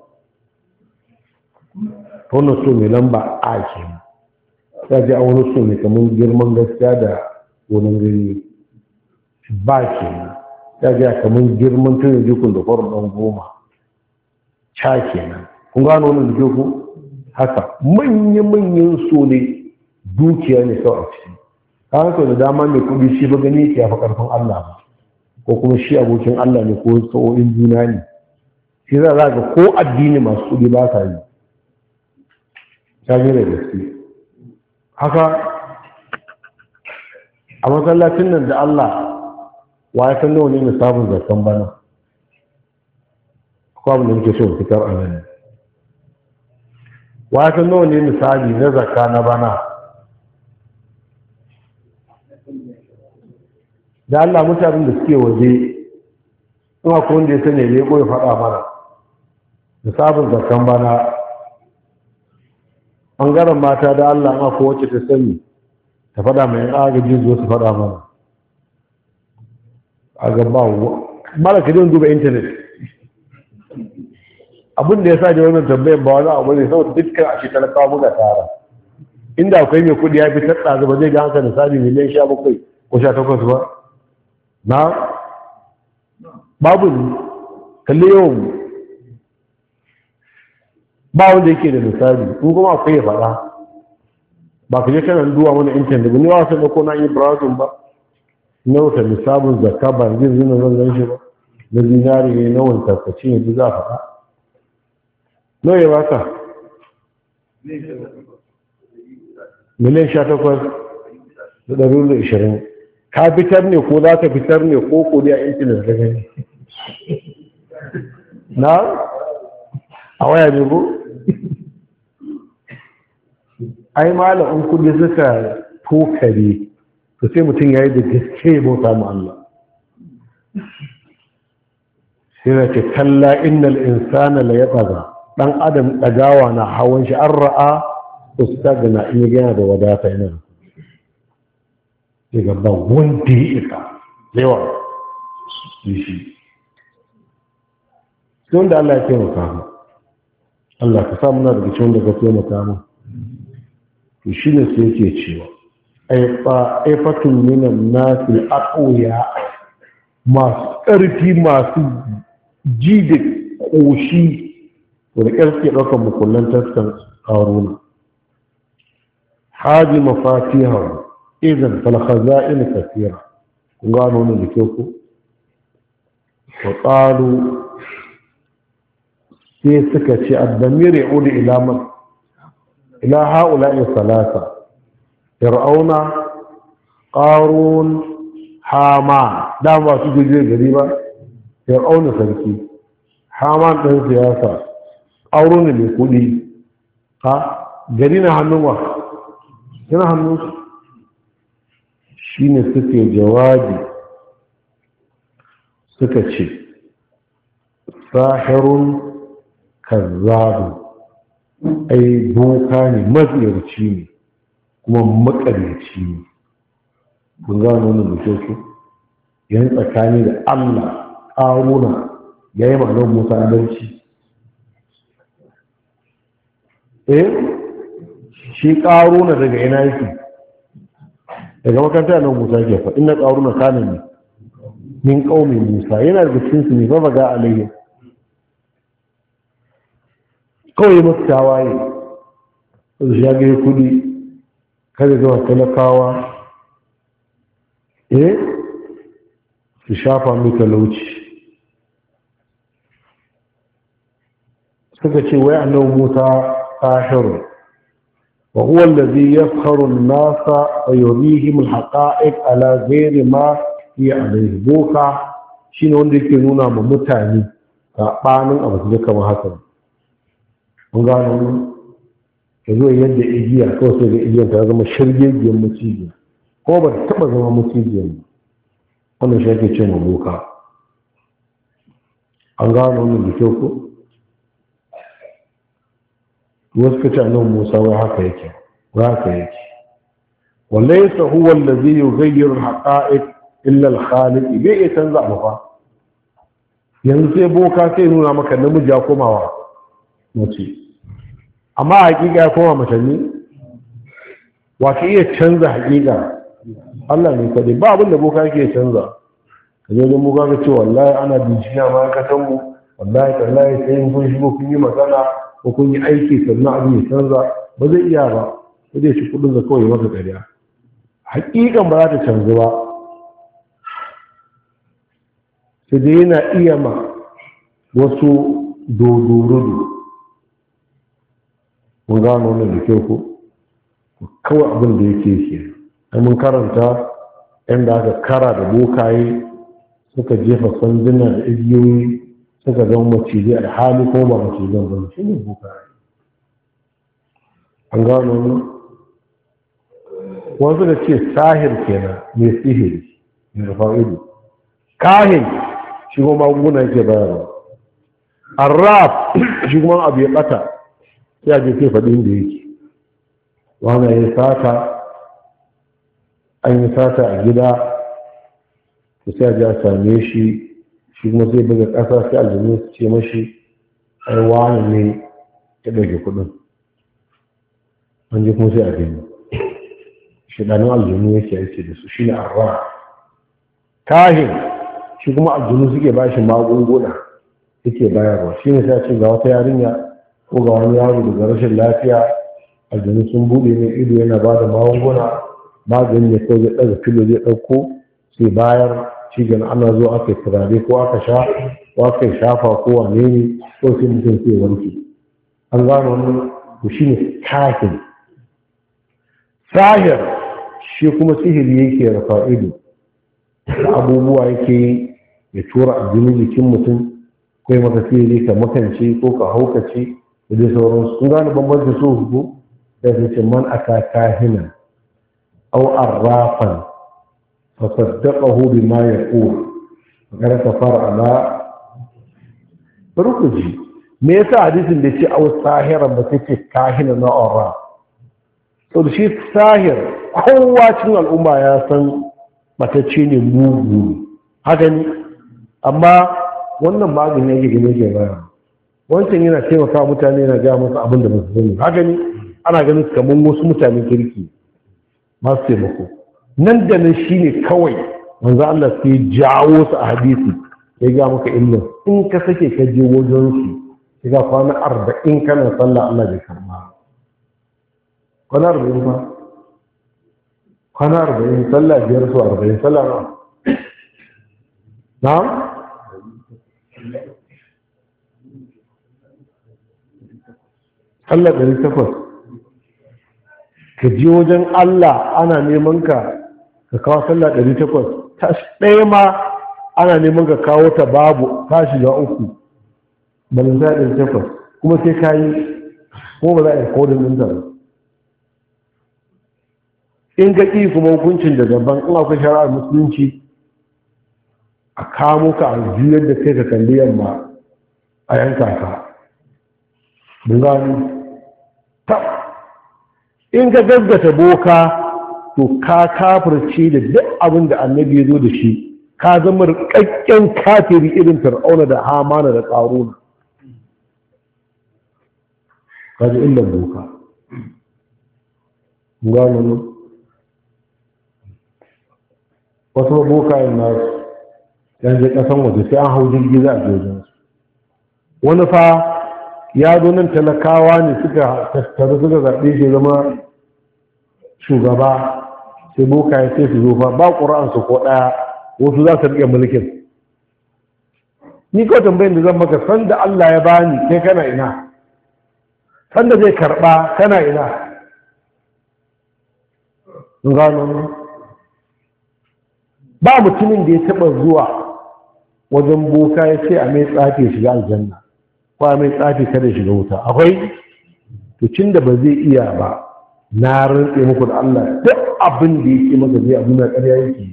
wannan so mai lamba a ke ta ji a wani so mai kamar girman gaskiya da wani gani ba ke ta ji a kamar girman tunin jikun da kwaron ɗan goma ca kenan kun gano wani da ku haka manya-manyan so ne dukiya ne kawai a ciki ta haka da dama mai kudi shi ba gani ya fi karfin Allah ba ko kuma shi abokin Allah ne ko sa'o'in juna ne shi za a ga ko addini masu kudi ba sa yi ta da gaske haka a masallacin nan da Allah wa ya san nawa ne misabin zarkan bana ko abin da muke so fitar a nan wa ya san nawa ne misali na zakka na bana da Allah mutanen da suke waje in akwai wanda ya sanya ne ko ya faɗa mana misabin zarkan bana ɓangaren mata da Allah ma ko wacce ta sani ta faɗa mai agaji zuwa su faɗa mana a gaba mara ka jin duba intanet abin da ya sa da wannan tambayar ba wani abu ne saboda dukkan a shekarar kawo muka tara inda akwai mai kudi ya fi tatsa zaba zai ga haka da sami miliyan sha bakwai ko sha takwas ba na babu ne kalli yawan ba wanda yake da misali in kuma akwai ya faɗa ba ka je kana duwa mana intanet ba ni ba wasu ɗauko na yi browsing ba na wata lissabin zakka ba zai zina zan gan shi ba na zinari ne na wani tarkaci ne za a faɗa nawa ya baka miliyan sha takwas da ɗari da ishirin ka fitar ne ko za ka fitar ne ko kodi a intanet da gani na a waya ne ko ai malamin kudi suka tokare to sai mutum ya yi da gaske ya bauta mu Allah sai da ce kalla innal insana la yatagha dan adam dagawa na hawan shi an ra'a ustagna in yana da wadata yana daga ba wanda ya isa yawa shi sai da Allah ya taimaka mu Allah ka sa muna daga cikin da ka taimaka mu to shine sai yake cewa aifatun minan nasi aqoya masu ƙarfi masu ji da ƙoshi da ƙarfi ɗaukar mukullan taskan ƙaruna haji mafatihar idan falhaza'in kafira kun gano wani da kyau ku wa ƙalu sai suka ce addamir ya uli ilaman ila ha'ula'i salasa fir'auna ƙarun hama dama su guje gari ba fir'auna sarki haman ɗan siyasa ƙarun mai kuɗi ha gari na hannun wa yana hannun su shi ne suke jawabi suka ce sahirun kazzabu ai boka ne matsiyarci ne kuma makaryaci ne kun gano wannan da kyau yan tsakani da Allah ƙaruna ya yi ma'anar Musa adalci eh shi ƙaruna daga ina yake daga makaranta nan Musa ke fa inna ƙaruna kana ne min qaumi Musa yana daga cikin su ne fa baga alayhi kawai masu tawaye su shage kudi kada zuwa talakawa eh su shafa mai talauci suka ce wai annabi Musa sahiru wa huwa alladhi yafkharu an-nasa wa yurihim al-haqa'iq ala ghairi ma hiya alayhi boka shine wanda yake nuna ma mutane sabanin abu da kamar haka mun gano ka zo yadda igiya kawai sai ga igiyar ta zama shirgegiyar maciji ko ba ta taba zama macijiyar ba wannan shi ake ce ma boka an gano wannan da kyau ko wasu kace annabi Musa wai haka yake wai haka yake walaysa huwa allazi yughayyiru al-haqa'iq illa al-khaliq bai ya canza abu fa yanzu sai boka sai nuna maka namiji ya komawa mace amma hakika ya koma mace ne wato iya canza hakika Allah ne kadai ba abin da boka yake canza kaje da boka ka ce wallahi ana bincike a ma'aikatan mu wallahi tallahi sai in kun shigo kun yi magana ko kun yi aiki sannan abin ya canza ba zai iya ba sai dai shi kudin da kawai maka ƙarya hakikan ba za ta canzu ba sai dai yana iya ma wasu dodorudu mun gano wannan da kyau ko kawai abin da yake ke ai mun karanta inda aka kara da bokaye suka jefa sanduna da igiyoyi suka zama macizai a hali ko ba macizan ba shi ne bokaye an gano wannan wasu da ce sahir kenan mai sihiri mai rufa ido kahin shi kuma magunguna yake bayarwa arraf shi kuma abu ya bata ya je sai faɗin da yake wani ya sata an yi sata a gida ta sai ja same shi shi kuma sai buga ƙasa sai aljanu su ce mashi ai wani ne ya ɗauke kuɗin an ji kuma sai a gani shiɗanin aljanu yake aiki da su shi ne arra kahin shi kuma aljanu suke ba shi magunguna suke bayarwa shi ne sai ce ga wata yarinya ko ga wani yaro daga rashin lafiya aljanu sun buɗe mai ido yana ba da magunguna maganin ne ko zai ɗaga filo zai ɗauko sai bayar shi gana ana zo aka yi turare ko aka sha ko aka yi shafa ko wane ne ko sai mutum sai warke an gano wannan to shine kahin. Sahir shi kuma sihiri yake rafa ido da abubuwa yake ya tura a jini jikin mutum kai maka sihiri ka makance ko ka haukace da dai sauransu. Sun gane bambanci su hudu da su ce man aka kahinan au arrafan fa saddaqahu bima yaqul magana ta fara ala barkuji. Me yasa hadisin da ce au sahiran ba take kahinan na arraf? to da shi sahir kowa cikin al'umma ya san matacce ne, mugu haka ne, amma wannan magani yake gane ke baya, wancan yana taimaka mutane yana gaya masu abin da masu sani haka ne, ana ganin kamar wasu mutanen kirki masu taimako. Nan da nan shi ne kawai manzo Allah sai jawo su a hadisi ya ga maka illa in ka sake ka je wajen su ga kwana arba'in kana sallah Allah bai karba. Kwana arba'in fa kwana arba'in sallah biyar su arba'in sallah na na sallah ɗari takwas ka je wajen Allah ana neman ka ka kawo sallah ɗari takwas ta ɗaya ma ana neman ka kawo ta babu ka shiga uku balin za ɗari takwas kuma sai ka yi ko ba za a yi kodin ɗin ta ba. In ga ƙi kuma hukuncin da gaban in akwai shari'ar musulunci a kamo ka a juyar da kai ka kalli yamma a yanka ka. Mun gani ta in ka gaggata boka to ka kafirce da duk abin da annabi ya zo da shi, ka zama rikakken kafiri irin fir'auna da hamana da ƙaruna. Ka ji illan boka. Mun gani wasu bokayen nasu yanzu kasan waje sai an hau jirgi za a jojinsu. Wani fa ya zo nan talakawa ne suka tattaru suka zaɓe shi zama shugaba, sai bokayen sai su zo fa ba ƙura'ansu ko ɗaya wasu za su riƙe mulkin. Ni kawai tambayin da zan maka sanda Allah ya bani kai kana ina, sanda zai karɓa kana ina. In gano ba mutumin da ya taba zuwa wajen boka ya ce a mai tsafi shiga aljanna ko a mai tsafi kada shiga wuta akwai? To cin da ba zai iya ba, na rantse muku da Allah duk abin da yake maka zai abu na ƙarya yake.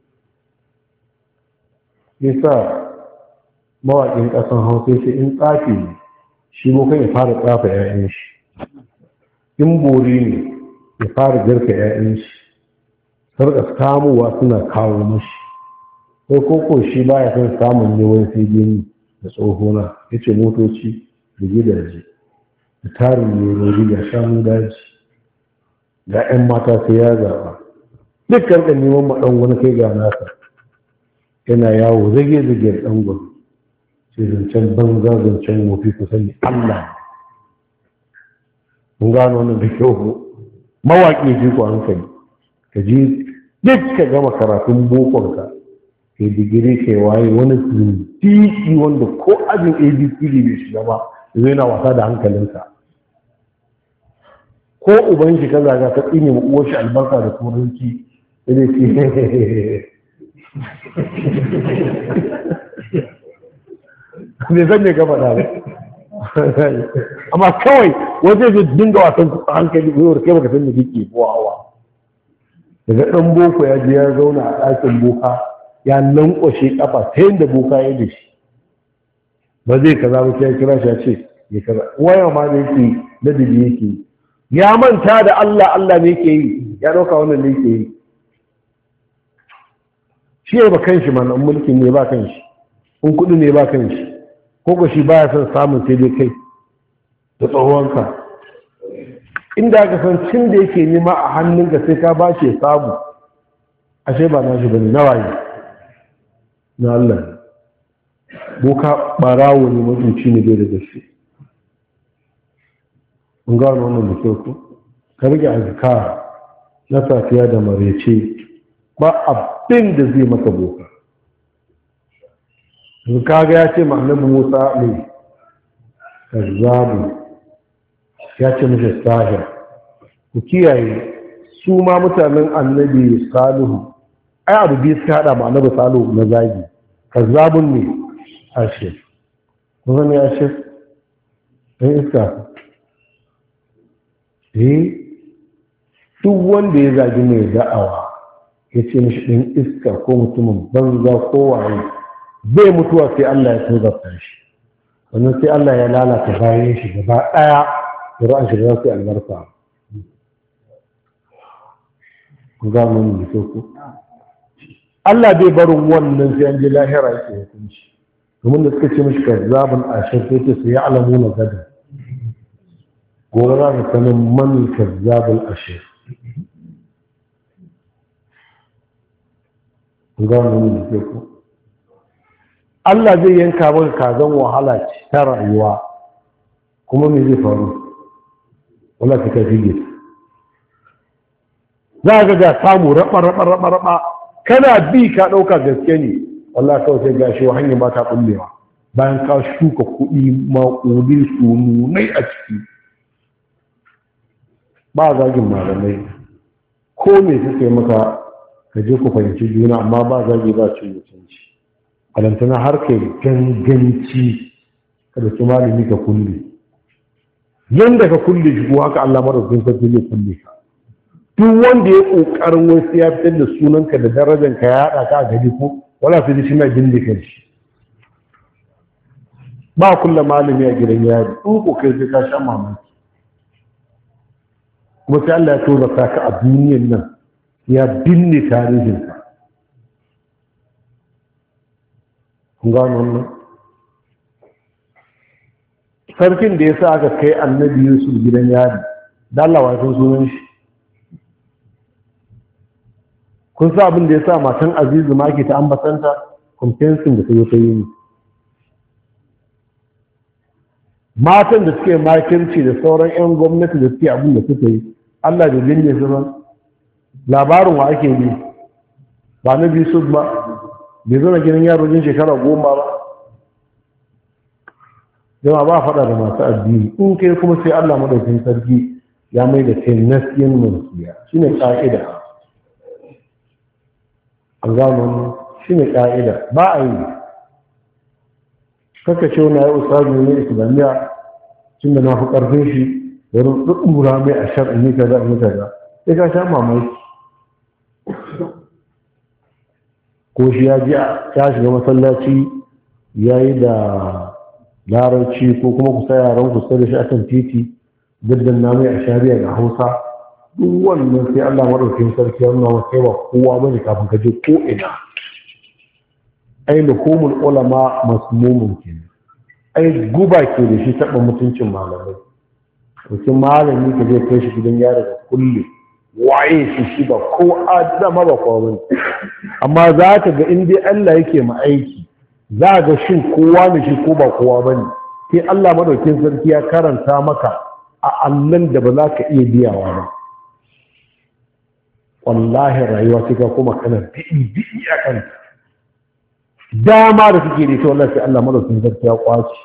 Yasa mawaƙin ƙasan Hausa sai in tsafi ne shi bokan ya fara tsafa 'ya'yan shi, in bori ne ya fara girka 'ya'yan shi, sarƙa samuwa suna kawo mashi. Sai koko shi ba ya san samun yawan sai da tsohona ya ce motoci da gidaje da tarin nerori ga shanu daji ga 'yan mata sai ya zaɓa dukkan ɗan neman maɗan wani kai ga nasa yana yawo zage-zage ɗan gwam sai zancen banza zancen wofi ku sani Allah. Mun gano wannan da kyau mawaƙi ji ku hankali ka ji duk ka gama karatun bokonka kai digiri kai waye wani zindiki wanda ko ajin A B C D bai shiga ba zai na wasa da hankalinka, ko uban shi ka zaga ka tsine ma uwar shi albarka da turanci sai ce bai san me ka faɗa ba amma kawai wajen zai dinga wasan hankali ko kai baka san me kike wawa. Daga ɗan boko ya je ya zauna a ɗakin boka ya lankwashe ƙafa ta yadda boka ya da shi ba zai kaza ba sai ya kira shi ya ce ya kaza waya ma da yake ladabi yake ya manta da Allah Allah ne yake yi ya ɗauka wannan ne yake yi shi ya ba kanshi mana mulkin ne ba kanshi in kuɗi ne ba kanshi ko ko shi baya son samun sai dai kai da tsohonka. Inda aka san cin da yake nema a hannunka sai ka ba shi samu, ashe ba nashi bane na waye na Allah. Boka barawo ne mutunci ne bai da gaske. Mun gano wannan da kyau ko ka rage azkar na safiya da marece ba abin da zai maka boka. Kaga ya ce ma annabi Musa ne kazzabu ya ce mishi sahir. Ku kiyaye su ma mutanen annabi salihu ai abu biyu suka haɗa ma annabi salihu na zagi, kazzabun ne ashir. kuma ne ashir ɗan iska eh duk wanda ya zagi mai da'awa ya ce mishi ɗin iska ko mutumin banza ko waye zai mutuwa sai Allah ya tozarta shi, wannan sai Allah ya lalata bayan shi gaba ɗaya da ra'an shi da su albarka. ga mun da ku Allah bai barin wannan sai an ji lahira yake hukunci, domin da suka ce mishi kazzabun ashir sai ce su ya alamu na gada gobe za ka sanin man kazzabul ashir. ga mun da ku Allah zai yanka maka kazan wahala ce ta rayuwa, kuma me zai faru? wala ka kafi za ga ga samu raba raba raba raba kana bi ka dauka gaske ne, wallahi kawai sai gashi wa hanyar ba ta bullewa bayan ka shuka kuɗi maƙudin su nunai a ciki. ba zagin malamai ko me suke maka ka je ku fahimci juna, amma ba zagi ba cin mutunci. alantana har kai ganganci kada su malami ka kulle yanda ka kulle shi ko haka Allah madaukakin sarki zai kulle ka. duk wanda ya kokarin wasu ya fitar da sunanka da darajar ka ya hada ka a gari ko wala sai shi mai bindika shi. ba kulla malami a gidan yari in ko kai sai ka sha mamaki, kuma sai Allah ya tura ka a duniyar nan ya binne tarihinka. kun gano wannan? sarkin da ya sa aka kai annabi Yusuf gidan yari da Allah wa san sunan shi. kun sa abin da ya sa matan Azizu ma ke ta ambatanta kumfensin da ta yi ta yi. matan da suke makirci da sauran 'yan gwamnati da suke abin da suka yi Allah da binne su ba. labarin wa ake yi ba na Yusuf ba bai zo na gidan yaro jin shekara goma ba. jama ba faɗa da masu addini in kai kuma sai Allah madaukin sarki ya mai da kai nasiyan mulkiya shine ka'ida. an gano shine ka'ida ba a yi kaka ce wani ya yi ustazu ne islamiyya tun da na fi ƙarfin shi wurin ɗuɗɗura mai a shar'in yi kaza in yi kaza sai ka sha mamaki. ko shi ya ji ya shiga masallaci ya yi da larabci ko kuma kusa yaran kusa da shi akan titi daddan na mai a shari'a ga hausa duk wannan sai Allah maɗaukin sarki ya nuna kai ba kowa bane kafin ka je ko ina. ai luhumul ulama masmumun kenan, ai guba ke da shi taɓa mutuncin malamai. mutum malami ka je kai shi gidan yaro da kulle waye shi shi ba ko adama ba kowa bane, amma za ka ga in dai Allah yake ma aiki za ga shin kowa ne shi ko ba kowa bane, sai Allah madaukin sarki ya karanta maka a allan da ba za ka iya biyawa ba. wallahi rayuwa sai ka kuma kana bi'i bi'i a kanta dama da suke da ita wallahi sai Allah madaukin sarki ya kwaci.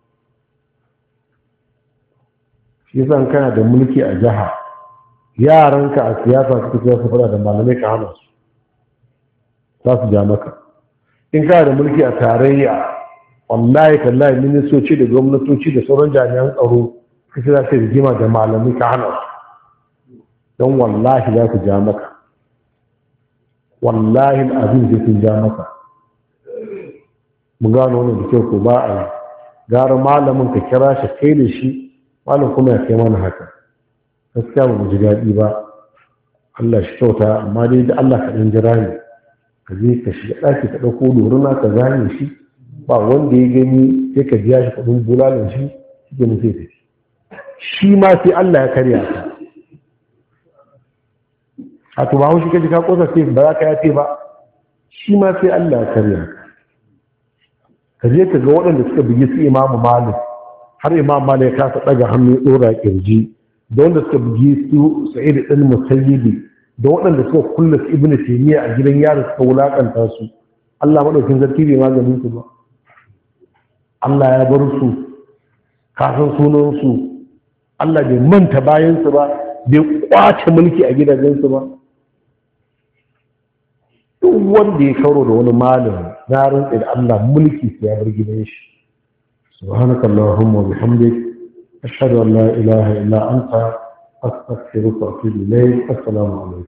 shi yasa kana da mulki a jiha yaranka a siyasa suka ce su fada da malamai ka hana su za su ja maka. in kana da mulki a tarayya wallahi tallahi ministoci da gwamnatoci da sauran jami'an tsaro kace za su rigima da malamai ka hana su don wallahi za su ja maka. wallahi abin zai sun ja maka. mun gano wannan da kyau ko ba a gara malamin ka kira shi kai da shi malam kuma ya kai mana haka gaskiya ba mu ji daɗi ba. Allah shi kyauta, amma dai da Allah ka ɗan jira ne ka je ka shiga ɗaki ka ɗauko doruna ka zane shi ba wanda ya gani sai ka biya shi kuɗin bulalin shi shi ke nufi tafi shi ma sai Allah ya karya ka. a to ba haushi kaji ka kosa sai ba za ka yace ba shi ma sai Allah ya karya ka. ka je ka ga waɗanda suka bugi su imamu malik har imam malik ya kasa ɗaga hannu ya ɗora kirji, da wanda suka bugi su sa'id ɗin musayyibi, da waɗanda suka kulla su ibnu taymiya a gidan yaro suka wulakanta su. Allah madaukin sarki bai maganin su ba. Allah ya bar su kasan sunan su Allah bai manta bayansu ba, bai kwace mulki a gidajensu ba. Duk wanda ya karo da wani malami na rantsa da Allah mulki sai ya bar gidan shi. Subhanakallahumma wa bihamdik ashhadu an la ilaha illa anta astaghfiruka wa atubu ilayk. Assalamu alaikum.